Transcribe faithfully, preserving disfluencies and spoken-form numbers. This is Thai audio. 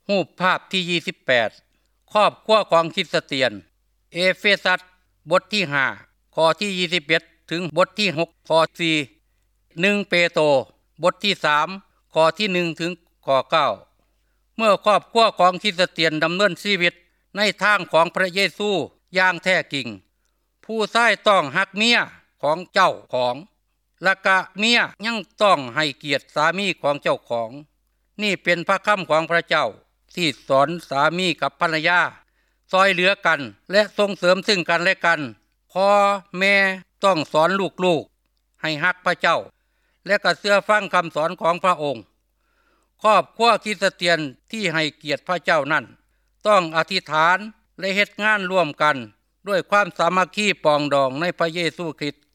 รูปภาพที่ยี่สิบแปดครอบครัวของคริสเตียนเอเฟซัสบทที่ห้าข้อที่ยี่สิบเอ็ดถึงบทที่หกข้อสี่ หนึ่งเปโตรบทที่สามข้อที่หนึ่งถึงข้อเก้าเมื่อครอบครัวของคริสเตียนดำเนินชีวิตในทางของพระเยซูอย่างแท้จริงผู้ชายต้องฮักเมียของเจ้าของและก็เมียยังต้องให้เกียรติสามีของเจ้าของนี่เป็นพระคำของพระเจ้าที่สอนสามีกับภรรยาซอยเหลือกันและส่งเสริมซึ่งกันและกันพ่อแม่ต้องสอนลูกๆให้ฮักพระเจ้าและก็เชื่อฟังคำสอนของพระองค์ครอบครัวคริสเตียนที่ให้เกียรติพระเจ้านั้นต้องอธิษฐานและเฮ็ดงานร่วมกันด้วยความสามัคคีปองดองในพระเยซูคริสต์